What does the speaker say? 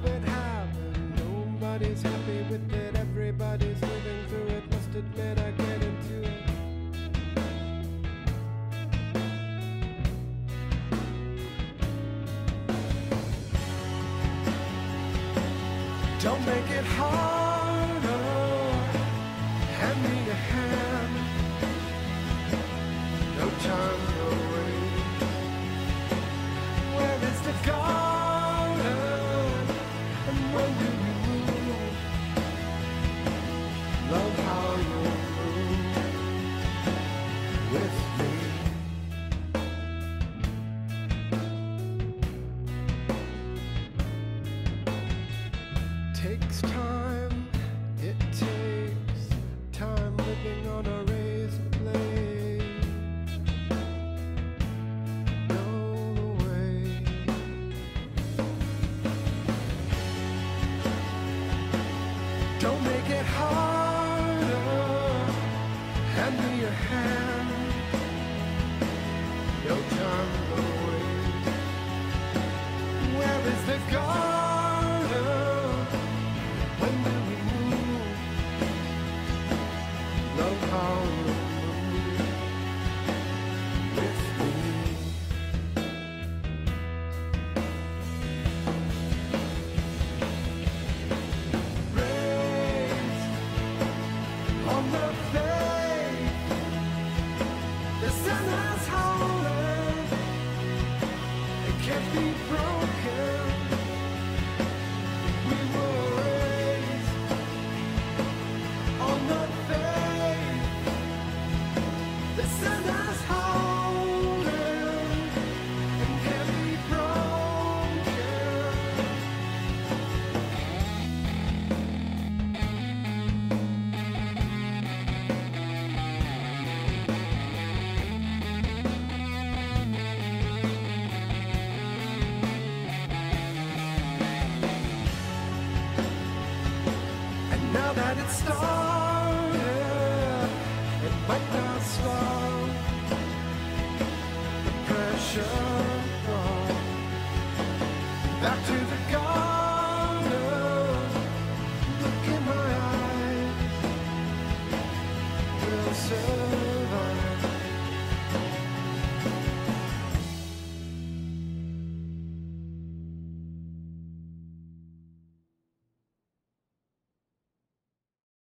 of it happen. Nobody's happy with it, everybody's living through it. Must admit I get into it. Don't make it harder, hand me a hand. No time, no wait. Where is the garden? And when do you move? Love how you move with me. Takes time, it takes time living on a razor blade. No way. Don't make it harder, hand me your hand.